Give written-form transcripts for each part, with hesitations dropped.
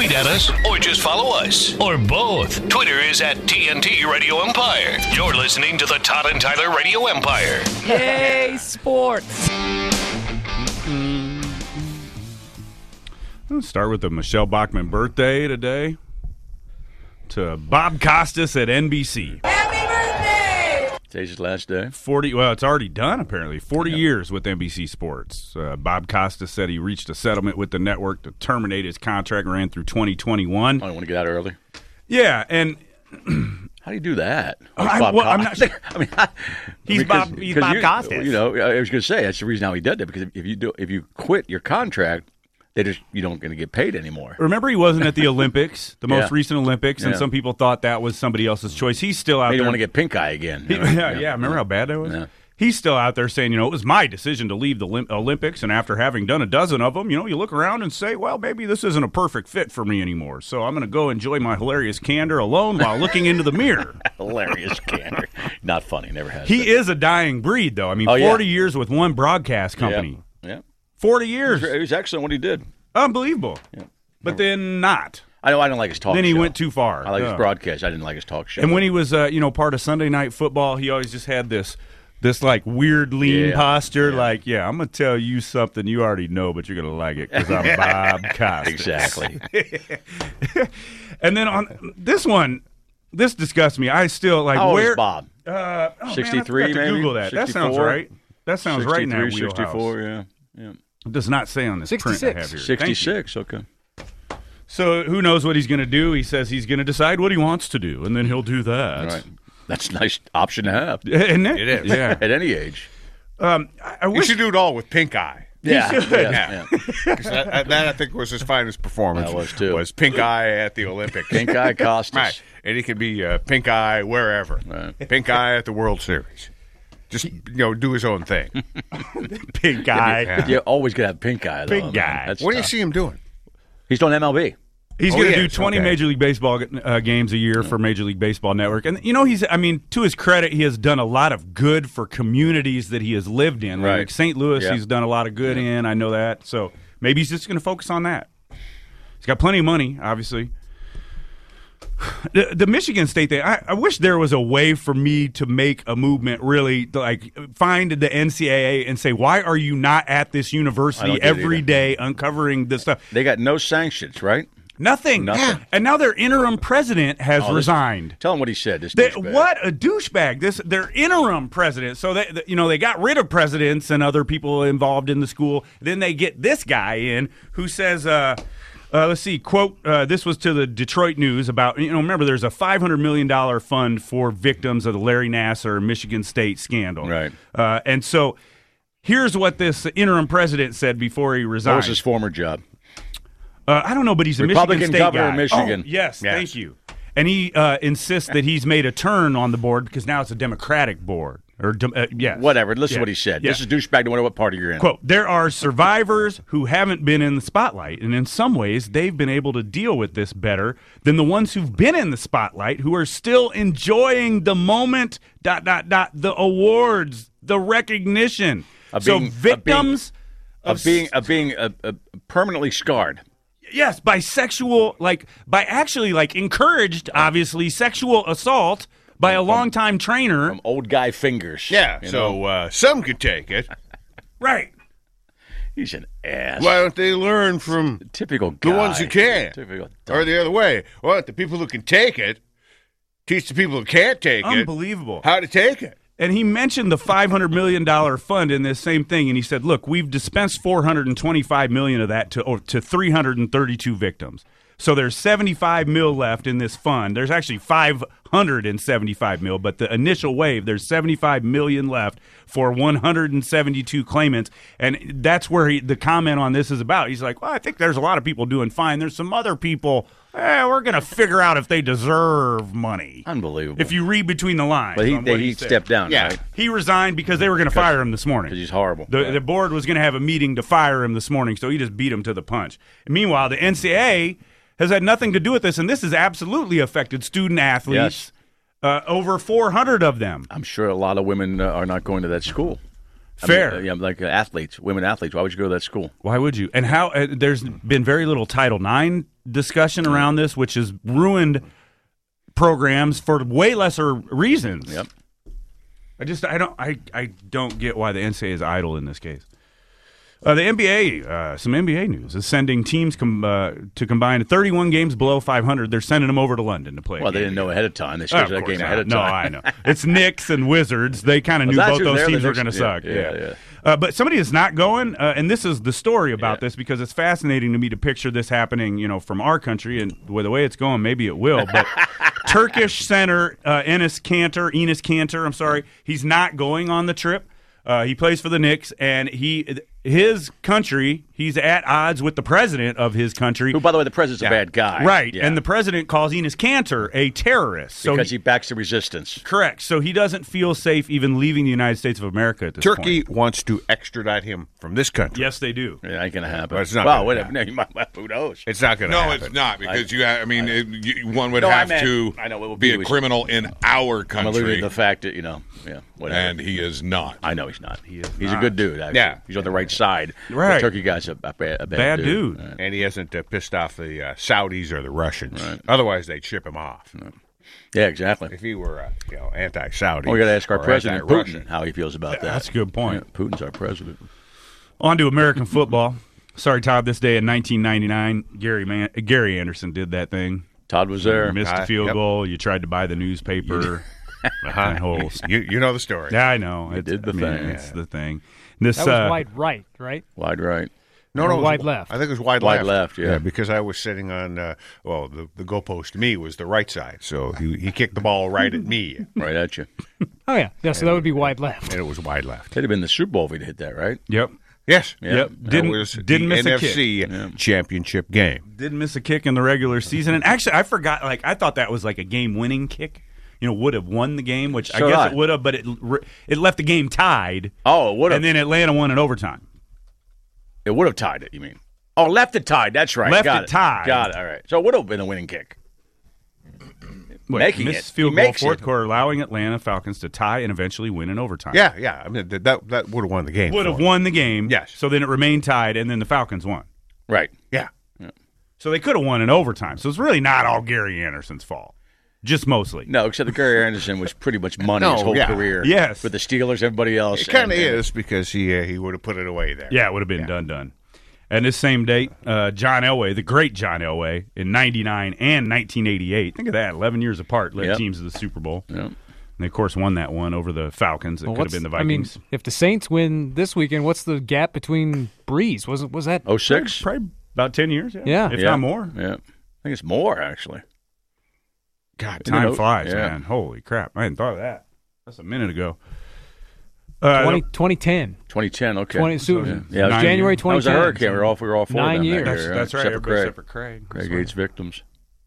Tweet at us or just follow us. Or both. Twitter is at TNT Radio Empire. You're listening to the Todd and Tyler Radio Empire. Yay, sports. Let's start with the Michelle Bachmann birthday today. To Bob Costas at NBC. Happy birthday! Today's his last day. 40. Well, it's already done, apparently. 40 years with NBC Sports. Bob Costas said he reached a settlement with the network to terminate his contract, ran through 2021. I don't want to get out early. Yeah, and... How do you do that? I'm not sure. He's Bob Costas. You know, I was going to say that's the reason how he did that, because if you quit your contract, you don't going to get paid anymore. Remember, he wasn't at the Olympics, the most recent Olympics, and Yeah. some people thought that was somebody else's choice. He's still out You there. don't want to get pink eye again. Yeah. Remember how bad that was? Yeah. He's still out there saying, it was my decision to leave the Olympics, and after having done a dozen of them, you look around and say, well, maybe this isn't a perfect fit for me anymore, so I'm going to go enjoy my hilarious candor alone while looking into the mirror. Hilarious candor. Not funny. Never has. He been. is a dying breed, though. I mean, 40 years with one broadcast company. Yeah. 40 years. It was excellent what he did. Unbelievable. Yeah. But then not. I don't like his talk show. Then he went too far. I like his broadcast. I didn't like his talk show. And when he was, part of Sunday Night Football, he always just had this like weird lean posture. Yeah. Like, I'm going to tell you something you already know, but you're going to like it because I'm Bob Costas. Exactly. And then on this one, this disgusts me. I still like How old where is Bob? 63, maybe. Google that. 64? That sounds right. That sounds right in that wheelhouse. 64, yeah. It does not say on this print I 66. have here. 66, okay. So who knows what he's going to do? He says he's going to decide what he wants to do, and then he'll do that. All right. That's a nice option to have Isn't it? It is. Yeah. at any age. I You wish should do it all with pink eye. Yeah. Yeah. 'Cause that I think was his finest performance. That was, too. Was pink eye at the Olympics. Pink eye Costas. Right. And he could be pink eye wherever. Right. Pink eye at the World Series. Just, do his own thing. pink eye. Yeah. You always got to have pink eye, though. Pink man. eye. That's What do you tough. see him doing? He's doing MLB. He's Oh, going to he do is. 20 Okay. Major League Baseball games a year for Major League Baseball Network. And, to his credit, he has done a lot of good for communities that he has lived in. Right. Like St. Louis, Yeah. he's done a lot of good in. I know that. So maybe he's just going to focus on that. He's got plenty of money, obviously. The Michigan State thing, I wish there was a way for me to make a movement, really, like find the NCAA and say, why are you not at this I university don't get it every either. day uncovering this stuff? They got no sanctions, right? Nothing. Nothing. And now their interim president has resigned. Tell him what he said. This They- douchebag. what a douchebag! Their interim president. So they got rid of presidents and other people involved in the school. Then they get this guy in who says, let's see, quote, this was to the Detroit News about, remember there's a $500 million fund for victims of the Larry Nassar Michigan State scandal. Right. And so here's what this interim president said before he What resigned. was his former job? I don't know, but he's a Republican Michigan State governor guy. of Michigan. Oh, yes, Yes. thank you. And he insists that he's made a turn on the board because now it's a Democratic board. Yes. Whatever. Listen Yeah. to what he said. Yeah. This is douchebag no matter what party you're in. Quote, there are survivors who haven't been in the spotlight, and in some ways they've been able to deal with this better than the ones who've been in the spotlight who are still enjoying the moment, the awards, the recognition. Of So being- victims Of being permanently scarred. yes, by encouraged, obviously, sexual assault by a longtime trainer. From old guy fingers. Yeah, You so know? some could take it. Right. He's an ass. Why don't they learn from Typical guy. the ones who can? Typical. Or the other way. Why don't the people who can take it teach the people who can't take it Unbelievable. how to take it? And he mentioned the $500 million fund in this same thing, and he said, look, we've dispensed $425 million of that to 332 victims. So there's $75 million left in this fund. There's actually $575 million, but the initial wave, there's $75 million left for 172 claimants. And that's where the comment on this is about. He's like, well, I think there's a lot of people doing fine. There's some other people, we're going to figure out if they deserve money. Unbelievable. If you read between the lines. But on what he said. stepped down, Yeah. right? He resigned because they were going to fire him this morning. Because he's horrible. The board was going to have a meeting to fire him this morning, so he just beat him to the punch. And meanwhile, the NCAA has had nothing to do with this, and this has absolutely affected student athletes. Over 400 of them. I'm sure a lot of women are not going to that school. Fair. I mean, like athletes, women athletes. Why would you go to that school? Why would you? And how? There's been very little Title IX discussion around this, which has ruined programs for way lesser reasons. Yep. I don't get why the NCAA is idle in this case. The NBA, some NBA news, is sending teams to combine 31 games below 500. They're sending them over to London to play. Well, they didn't know ahead of time. They scheduled that game ahead of time. No, I know. It's Knicks and Wizards. They kind of knew both those teams were going to suck. Yeah. But somebody is not going, and this is the story about this because it's fascinating to me to picture this happening, from our country, and with the way it's going, maybe it will. But Turkish center Enes Kanter, he's not going on the trip. He plays for the Knicks, and his country, he's at odds with the president of his country. Who, by the way, the president's a bad guy. Right, Yeah. and the president calls Enes Kanter a terrorist. Because he backs the resistance. Correct. So he doesn't feel safe even leaving the United States of America at this Turkey point. wants to extradite him from this country. Yes, they do. It ain't going to happen. Well, it's not Well, gonna happen. who knows? It's not going to No, happen. it's not because one would No, I have meant- to I know, what would be be- a criminal in our I'm alluding country, to the fact that, whatever. and he is not. I know he's not. He's a not. good dude, actually. Yeah. He's on the right side. Right. The Turkey guy's a bad dude. Right. And he hasn't pissed off the Saudis or the Russians. Right. Otherwise, they'd ship him off. Yeah, exactly. If he were, anti-Saudi. We got to ask our or president, anti-Russian. Putin, how he feels about that. That's a good point. Yeah, Putin's our president. On to American football. Sorry, Todd, this day in 1999, Gary Anderson did that thing. Todd was there. You missed a field Yep. goal. You tried to buy the newspaper. That whole- You know the story. Yeah, I know. did the thing. It's the thing. This That was wide right, right? Wide right. No, Or it was wide left. I think it was wide Wide left. left, yeah. because I was sitting on, the goalpost to me was the right side. So he kicked the ball right at me, Right at you. Oh, yeah. Yeah, so that would be wide left. and it was wide left. It'd have been the Super Bowl if he'd hit that, right? Yep. Yes. Yeah. Yep. That Didn't was didn't the miss a kick. NFC championship game. Didn't miss a kick in the regular season. And actually, I forgot. I thought that was like a game-winning kick. Would have won the game, which I So guess did I. it would have, but it left the game tied. Oh, it would have. And then Atlanta won in overtime. It would have tied it, you mean? Oh, left it tied. That's right. Left Got it tied. Got it. All right. So it would have been a winning kick. Making missed it. field He goal makes fourth it. quarter, allowing Atlanta Falcons to tie and eventually win in overtime. Yeah. I mean, that would have won the game. Would have won the game. Yes. So then it remained tied, and then the Falcons won. Right. Yeah. So they could have won in overtime. So it's really not all Gary Anderson's fault. Just mostly. No, except that Gary Anderson was pretty much money his whole career. Yes. With the Steelers, everybody else. It kind of and- is because he would have put it away there. Yeah, it would have been done. And this same date, John Elway, the great John Elway, in 99 and 1988. Think of that, 11 years apart, led Yep. teams to the Super Bowl. Yep. And they, of course, won that one over the Falcons. It could have been the Vikings. if the Saints win this weekend, what's the gap between Breeze? Was that 06? Probably about 10 years, Yeah. if Yeah. not more. Yeah. I think it's more, actually. God, You know, time flies, yeah. man. Holy crap. I hadn't thought of that. That's a minute ago. 2010? 2010, okay. 20, so Yeah, it was January That was a 2010. hurricane. We were all for 9 them years. that year, That's right. Except for Everybody Craig. except for Craig. Craig hates victims.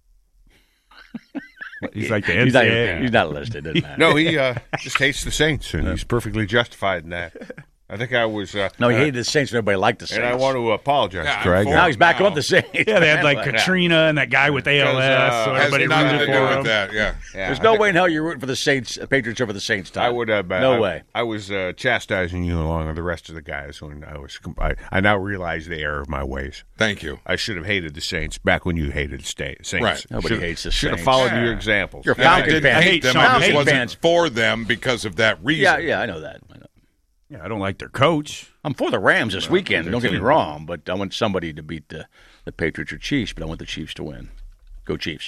He's like the He's not, NCAA. he's not listed. Doesn't matter. No, he just hates the Saints, and he's perfectly justified in that. I think I was. No, he hated the Saints, and everybody liked the Saints. And I want to apologize, Yeah, Craig. I'm Now he's back No. on the Saints. Yeah, they had like But- Katrina and that guy with ALS. so Has everybody nothing rooted to for do him. with that. Yeah. Yeah, There's I no think- way in hell you're rooting for the Saints, Patriots over the Saints. Todd. I would. No way. I was chastising you along with the rest of the guys when I was. I now realize the error of my ways. Thank you. I should have hated the Saints back when you hated the Saints. Right. Nobody hates the Should have Saints. followed Yeah. your examples. You're a And I Falcons didn't fan. hate them. Falcons I just wasn't fans. for them because of that reason. Yeah, I know that. I know. Yeah, I don't like their coach. I'm for the Rams this weekend. Don't get me wrong, but I want somebody to beat the Patriots or Chiefs, but I want the Chiefs to win. Go Chiefs.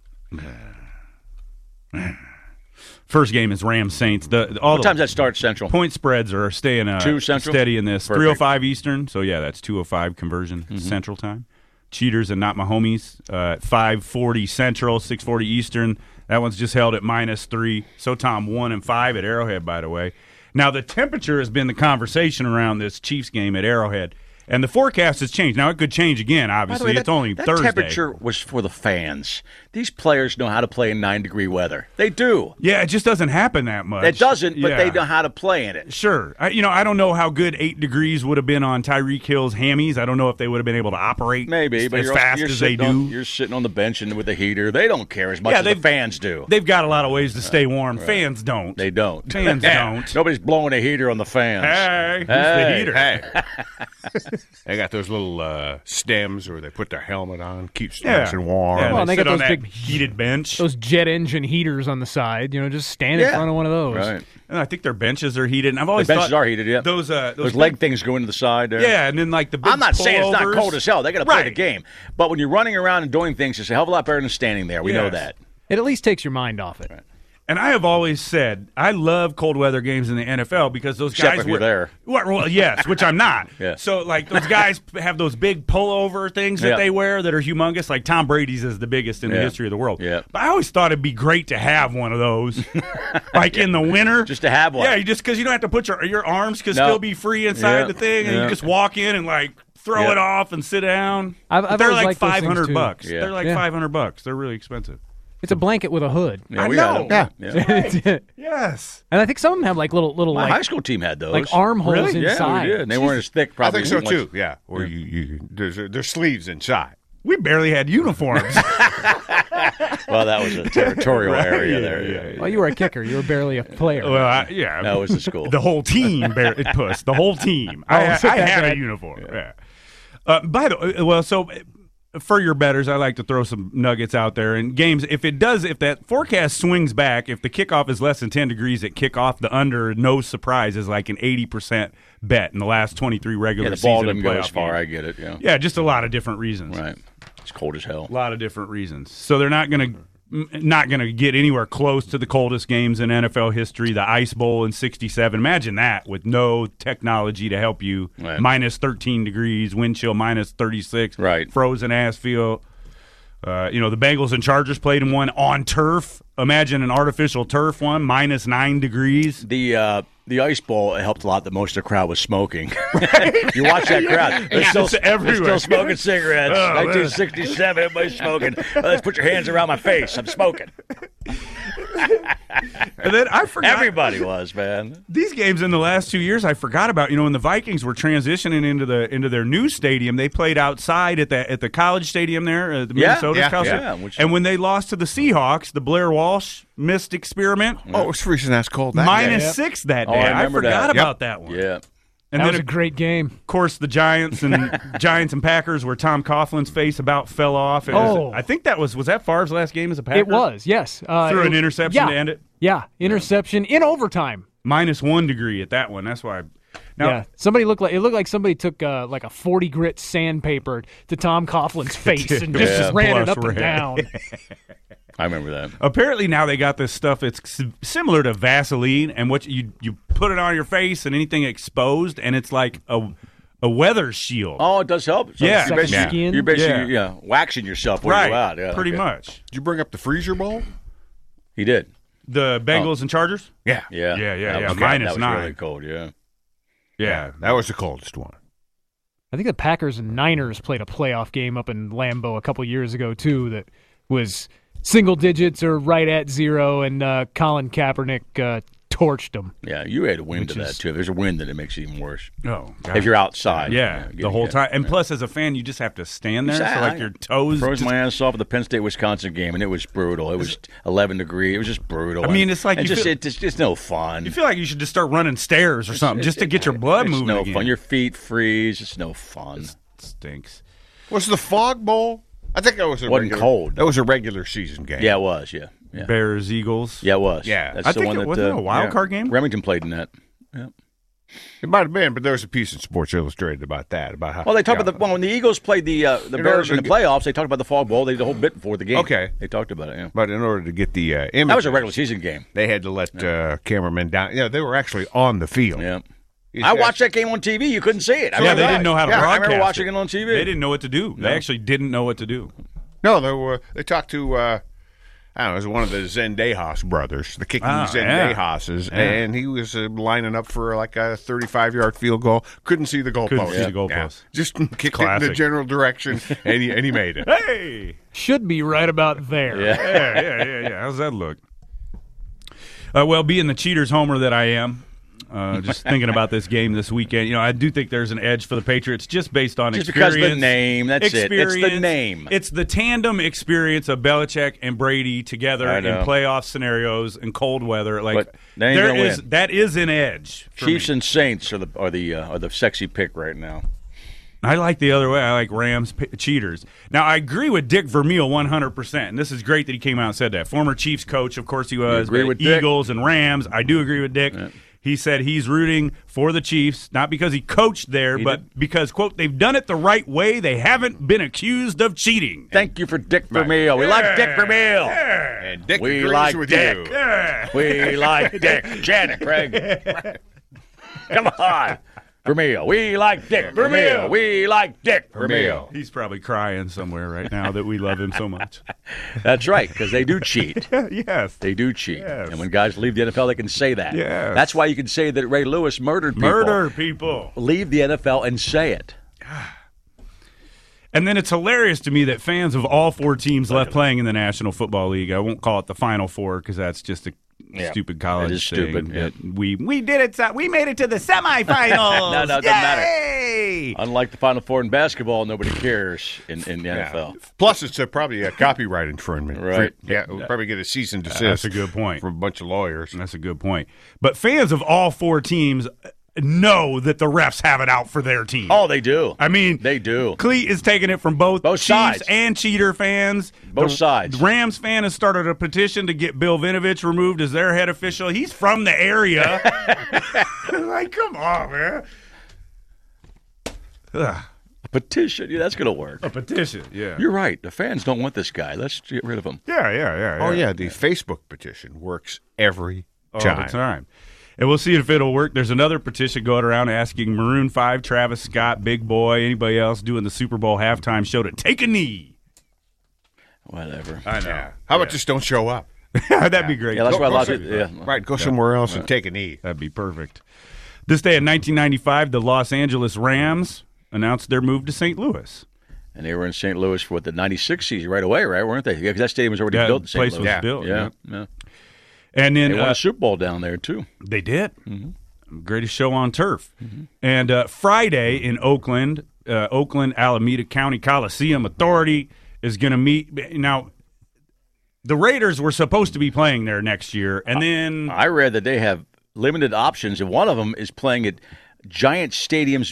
First game is Rams Saints. All What the time's that start, Central? point spreads are staying 2 Central? steady in this. Perfect. 3:05 Eastern. So yeah, that's 2:05 conversion Central time. Cheaters and not my homies. 5:40 Central, 6:40 Eastern. That one's just held at -3. So Tom 1-5 at Arrowhead, by the way. Now the temperature has been the conversation around this Chiefs game at Arrowhead, and the forecast has changed. Now it could change again. By the Obviously, way, it's only that Thursday. temperature was for the fans. These players know how to play in 9-degree weather. They do. Yeah, it just doesn't happen that much. It doesn't, but Yeah. they know how to play in it. Sure. I don't know how good 8 degrees would have been on Tyreek Hill's hammies. I don't know if they would have been able to operate Maybe, but as you're fast you're as they sitting on- do. You're sitting on the bench and with the heater. They don't care as much Yeah, as the they've- fans do. They've got a lot of ways to stay warm. Fans don't. They don't. Fans don't. Nobody's blowing a heater on the fans. Hey, who's Hey, the heater? Hey, They got those little stems where they put their helmet on, keeps nice and warm. Yeah, Well, and they sit got on those that big- heated bench. Those jet engine heaters on the side, just stand in Yeah. front of one of those. Right. And I think their benches are heated. And I've always The benches thought are heated, yeah. Those Those leg things go into the side there. Yeah, and then like the big I'm not saying it's not pullovers. cold as hell. They got to play the Right. game. But when you're running around and doing things, it's a hell of a lot better than standing there. We know Yes. that. It at least takes your mind off it. And I have always said I love cold weather games in the NFL because those Except guys if you're there. Well, yes, which I'm not. Yeah. So like those guys have those big pullover things that Yeah. they wear that are humongous. Like Tom Brady's is the biggest in the Yeah. history of the world. Yeah. But I always thought it'd be great to have one of those, like in the winter, Just to have one. Yeah, just because you don't have to put your arms can No. still be free inside Yeah. the thing, and Yeah. you just walk in and like throw Yeah. it off and sit down. I've They're always like liked those things, $500 too. bucks. Yeah. They're like Yeah. $500. They're really expensive. It's a blanket with a hood. Yeah, I we had know. them. and Yes. I think some of them have like little My high like school team had those. like armholes Really? Yeah, inside. we did. And they weren't as thick, I probably. think so as too. much- Yeah, where there's sleeves inside. We barely had uniforms. Well, that was a territorial area there. Yeah. Well, you were a kicker. You were barely a player. Well, yeah. That was the school. The whole team, it puss. The whole team. I so that had a bad. uniform. Yeah. By the way, so for your bettors, I like to throw some nuggets out there. And games, if that forecast swings back, if the kickoff is less than 10 degrees at kickoff, the under, no surprise, is like an 80% bet in the last 23 regular Yeah, the ball season didn't go playoff as far. games. I get it. Yeah. Yeah, just a lot of different reasons. Right. It's cold as hell. A lot of different reasons. So they're not going to get anywhere close to the coldest games in NFL history. The Ice Bowl in '67. Imagine that with no technology to help you. Right. Minus 13 degrees, wind chill minus 36. Right. Frozen ass field. The Bengals and Chargers played in one on turf. Imagine an artificial turf one, minus 9 degrees. The Ice Bowl, it helped a lot that most of the crowd was smoking. You watch that crowd. They're still, just everywhere. they're still smoking cigarettes. Oh, man. 1967, everybody's smoking. Let's put your hands around my face. I'm smoking. And then I forgot. Everybody was, man. These games in the last 2 years, I forgot about. When the Vikings were transitioning into their new stadium, they played outside at the college stadium there, the Minnesota college. And when they lost to the Seahawks, the Blair Walsh missed experiment, Oh, it was freezing ass cold. That minus day. 6 that Oh, day. I I remember forgot that. about that one. Yeah. And that then was a great game. of course the Giants and Packers, where Tom Coughlin's face about fell off. I think that was that Favre's last game as a Packer. It was, yes. Threw an interception to end it. Yeah, interception in overtime. Minus 1 degree at that one. That's why. Now, Yeah, it looked like somebody took like a 40 grit sandpaper to Tom Coughlin's face and just Yeah. ran it Blush up and red. down. I remember that. Apparently now they got this stuff that's similar to Vaseline, and what you put it on your face and anything exposed, and it's like a weather shield. Oh, it does help. So Yeah. You're basically, Second skin? you're basically waxing yourself when right, you're out. Yeah, pretty okay. much. Did you bring up the freezer bowl? He did. The Bengals and Chargers. Yeah. Yeah. Yeah. That was Minus that was 9. really cold, yeah. Yeah, That was the coldest one. I think the Packers and Niners played a playoff game up in Lambeau a couple years ago too. That was single digits or right at 0, and Colin Kaepernick torched them. Yeah, you had a wind to Which that, is- too. If there's a wind, then it makes it even worse. Oh, God. If you're outside. Yeah, the whole time. And plus, as a fan, you just have to stand there, so like your toes. Froze just- my ass off at the Penn State-Wisconsin game, and it was brutal. It was 11 degrees. It was just brutal. I mean, it's like and you feel- it's just no fun. You feel like you should just start running stairs or something just to get your blood it's moving no again. fun. Your feet freeze. It's no fun. It stinks. Was the Fog Bowl? I think that was a Wasn't regular, cold. That was a regular season game. Yeah, it was. Yeah, yeah, Bears, Eagles. yeah, it was. Yeah. That's I the think one it that wasn't a wild card game? Remington played in that. Yeah. It might have been, but there was a piece in Sports Illustrated about that. About how. Well, they talked about when the Eagles played the Bears in order the to playoffs. They talked about the Fog Bowl. They did a whole bit before the game. Okay. they talked about it. Yeah, But in order to get the image, that was a regular season game. They had to let cameramen down. Yeah, they were actually on the field. Yeah. It's I watched that game on TV. You couldn't see it. I Yeah, remember they didn't know how to yeah, I broadcast remember watching it. it on TV. They didn't know what to do. They actually didn't know what to do. No, they talked to I don't know, it was one of the Zendejas brothers, the kicking Zendejases, and he was lining up for like a 35-yard field goal. Couldn't see the goalpost. Couldn't see the goalpost. Just kicked it in Classic. the general direction, and he made it. Hey! Should be right about there. Yeah. Yeah. How's that look? Well, being the cheaters homer that I am, just thinking about this game this weekend, I do think there's an edge for the Patriots just based on Just experience. because of the name. That's it. It's the name. It's the tandem experience of Belichick and Brady together I in know. playoff scenarios and cold weather. Like But they ain't gonna win. that is an edge. for Chiefs me. and Saints are the sexy pick right now. I like the other way. I like Rams cheaters. Now, I agree with Dick Vermeil 100%, and this is great that he came out and said that. Former Chiefs coach, of course he was, agree but with Dick? Eagles and Rams. I do agree with Dick. Yeah. He said he's rooting for the Chiefs, not because he coached there, but because, quote, they've done it the right way. They haven't been accused of cheating. Thank you for Dick Vermeil. We like Dick Vermeil. And Dick We agrees like with Dick. you. We like Dick. Janet, Craig. Come on. Vermeil. We like Dick Vermeil. We like Dick Vermeil. He's probably crying somewhere right now that we love him so much. That's right, because they do cheat. Yes. They do cheat. Yes. And when guys leave the NFL, they can say that. Yes. That's why you can say that Ray Lewis murdered people. Murder people. Leave the NFL and say it. And then it's hilarious to me that fans of all 4 teams left playing in the National Football League, I won't call it the Final Four because that's just a stupid college That is thing. stupid, yeah. That we did it. We made it to the semifinals. No, it doesn't matter. Yay! Unlike the Final Four in basketball, nobody cares in the NFL. Plus, it's probably a copyright infringement. Right. We'll probably get a cease and desist. That's a good point. From a bunch of lawyers. That's a good point. But fans of all 4 teams know that the refs have it out for their team. Oh, they do. I mean, They do. Cleat is taking it from both Chiefs sides. and cheater fans. Both sides. The Rams fan has started a petition to get Bill Vinovich removed as their head official. He's from the area. Like, come on, man. Ugh. A petition. Yeah, that's going to work. A petition, yeah. You're right. The fans don't want this guy. Let's get rid of him. Yeah. Oh, yeah. The Facebook petition works every All time. the time. And we'll see if it'll work. There's another petition going around asking Maroon 5, Travis Scott, Big Boy, anybody else doing the Super Bowl halftime show to take a knee. Whatever. I know. Yeah. How about just don't show up? That'd be great. Yeah, that's why a lot Go of people. Yeah. Right, go somewhere else and take a knee. That'd be perfect. This day in 1995, the Los Angeles Rams announced their move to St. Louis. And they were in St. Louis for the 96 season right away, right? Weren't they? Yeah, because that stadium was already built in the St. place Louis. was built. Yeah. And then They won a Super Bowl down there, too. they did. Mm-hmm. Greatest show on turf. Mm-hmm. And Friday in Oakland, Alameda County Coliseum Authority is going to meet. Now, the Raiders were supposed to be playing there next year, and then I read that they have limited options, and one of them is playing at Giant Stadium's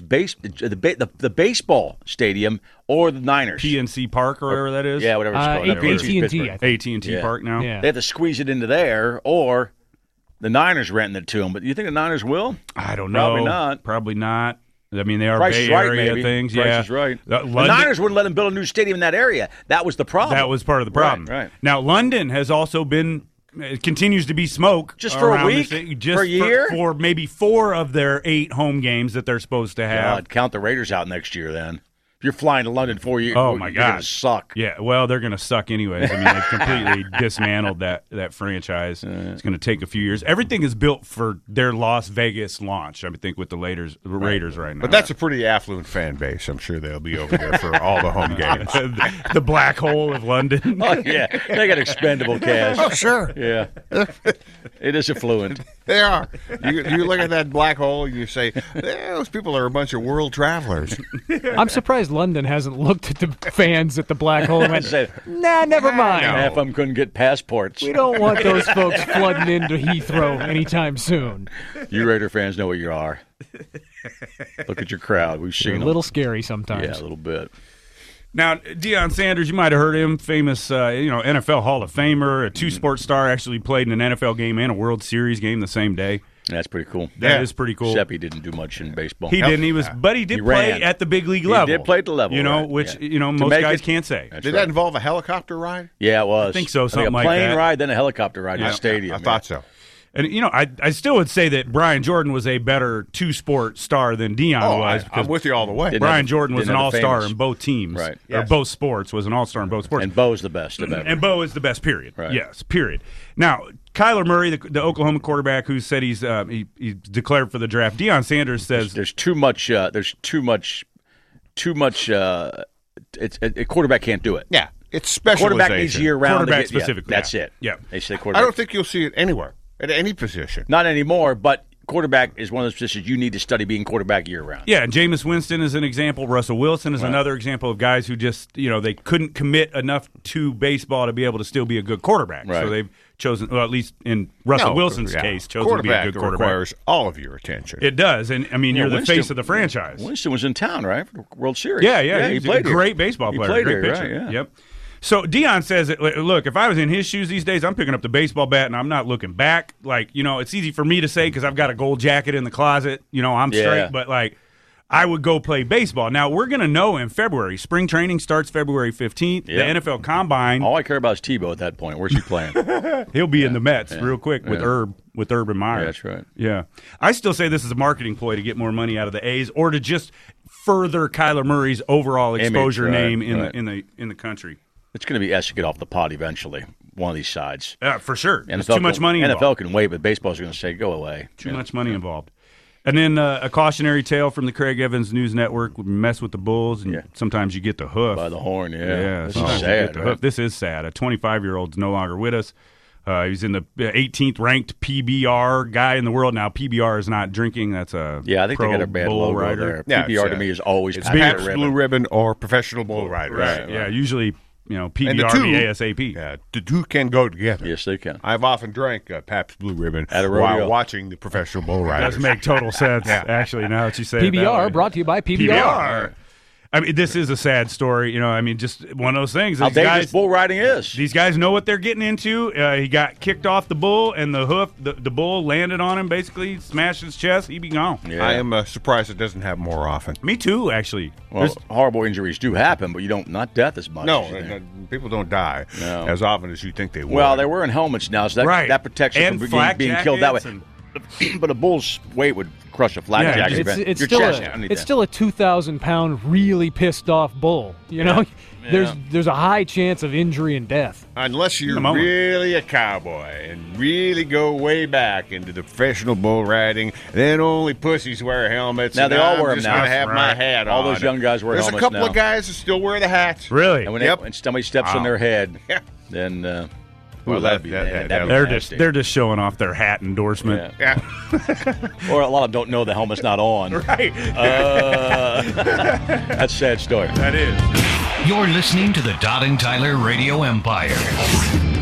the baseball stadium or the Niners. PNC Park or whatever that is. Yeah, whatever it's called. AT&T, Pittsburgh. I think. AT&T Yeah. Park now. Yeah. They have to squeeze it into there, or the Niners renting it to them. But you think the Niners will? I don't know. Probably not. Probably not. I mean, they are Price Bay is right, Area maybe. things. Price yeah, is right. The London- Niners wouldn't let them build a new stadium in that area. That was the problem. That was part of the problem. Right. Now, London has also been. It continues to be smoke. Just for a around the week? city, For a year? For maybe 4 of their 8 home games that they're supposed to have. God, count the Raiders out next year then. If you're flying to London 4 years, Oh, my you're going to gosh. suck. Yeah, well, they're going to suck anyways. I mean, they've completely dismantled that franchise. It's going to take a few years. Everything is built for their Las Vegas launch, I think, with the Raiders right now. But that's a pretty affluent fan base. I'm sure they'll be over there for all the home games. the black hole of London. Oh, yeah. They got expendable cash. Oh, sure. Yeah. It is affluent. They are. You look at that black hole and you say, those people are a bunch of world travelers. I'm surprised London hasn't looked at the fans at the black hole and went, Say, nah, never mind. half of them couldn't get passports. We don't want those folks flooding into Heathrow anytime soon. You Raider fans know what you are. Look at your crowd. We've They're seen a little scary sometimes. them. Yeah, a little bit. Now, Deion Sanders, you might have heard him, famous NFL Hall of Famer, a 2-sport star, actually played in an NFL game and a World Series game the same day. That's pretty cool. That is pretty cool. Sheppy didn't do much in baseball. He didn't. But he did He play ran. at the big league level. He did play at the level, right, which yeah. To most make guys it- can't say. That's Did right. that involve a helicopter ride? Yeah, it was. I think so, a something like plane that. ride, then a helicopter ride to the stadium. I thought so. And I still would say that Brian Jordan was a better 2-sport star than Deion was. I'm with you all the way. Didn't Brian have the- Jordan was didn't an have the all-star famous. in both teams, Right. or Yes. both sports. Was an all-star in both sports. And Bo's the best of ever. And Bo is the best, period. Right. Yes, period. Now, Kyler Murray, the Oklahoma quarterback who said he's declared for the draft, Deion Sanders says There's too much. There's too much. A quarterback can't do it. Yeah, it's specialization. Quarterback needs year-round. Quarterback to get- specifically. Yeah, that's it. Yeah. They say I quarterback. don't think you'll see it anywhere, at any position. Not anymore, but quarterback is one of those positions you need to study being quarterback year-round. Yeah, Jameis Winston is an example. Russell Wilson is another example of guys who just, they couldn't commit enough to baseball to be able to still be a good quarterback. Right. So they've chosen, well, at least in Russell Wilson's case, chosen to be a good quarterback. Requires all of your attention. It does, and I mean, you're the Winston, face of the franchise. Winston was in town, right, for the World Series. Yeah, he he's played a great baseball player, He played great here, pitcher. right, yeah. Yep. So Dion says, look, if I was in his shoes these days, I'm picking up the baseball bat and I'm not looking back. Like, it's easy for me to say because I've got a gold jacket in the closet. I'm straight, but like, I would go play baseball. Now, we're going to know in February. Spring training starts February 15th. Yeah. The NFL Combine. All I care about is Tebow at that point. Where's he playing? He'll be in the Mets real quick with Urban Meyer. Yeah, that's right. Yeah. I still say this is a marketing ploy to get more money out of the A's or to just further Kyler Murray's overall exposure name in the country. It's going to be asked to get off the pot eventually, one of these sides. For sure. There's NFL too much money involved. NFL can wait, but baseball's going to say, go away. Too much money involved. And then a cautionary tale from the Craig Evans News Network. We mess with the Bulls, and sometimes you get the hoof. By the horn, Yeah, This sometimes is you sad, get the right? hoof. This is sad. A 25-year-old's no longer with us. He's in the 18th ranked PBR guy in the world now. PBR is not drinking. That's a I think they got a bad bull logo rider. there. Yeah, PBR to me is always it's Pabst Pabst Blue Blue Ribbon or Professional Bull Riders. Right. Yeah. Usually, PBR And the two- ASAP. Yeah, the two can go together. Yes, they can. I've often drank Pabst Blue Ribbon At a rodeo. while watching the Professional Bull Riders. Does make total sense. Actually, now that you say it that PBR way. brought to you by PBR. PBR. I mean, this is a sad story. I mean, just one of those things. How These dangerous guys, bull riding is. these guys know what they're getting into. He got kicked off the bull, and the hoof, the bull landed on him, basically smashed his chest. He'd be gone. Yeah. I am surprised it doesn't happen more often. Me too, actually. Well, horrible injuries do happen, but not death as much. No, as you think. people don't die No. as often as you think they would. Well, they're wearing helmets now, so that protects you And from flak being killed that way. jackets But a bull's weight would crush a flak Yeah, jacket. It's Your still chest a, underneath it's that. still a 2,000-pound really pissed off bull. There's a high chance of injury and death. Unless you're the moment. really a cowboy and really go way back into the professional bull riding, then only pussies wear helmets. Now, and they all I'm wear 'em just now. gonna have my Right. hat All on. those young guys wear There's helmets a couple now. of guys that still wear the hats. Really? And when, Yep. when somebody steps on their head, Yeah. then Well, that'd be that'd They're nasty. just they're just showing off their hat endorsement. Yeah. Yeah. Or a lot of them don't know the helmet's not on. Right. That's a sad story. That is. You're listening to the Todd and Tyler Radio Empire.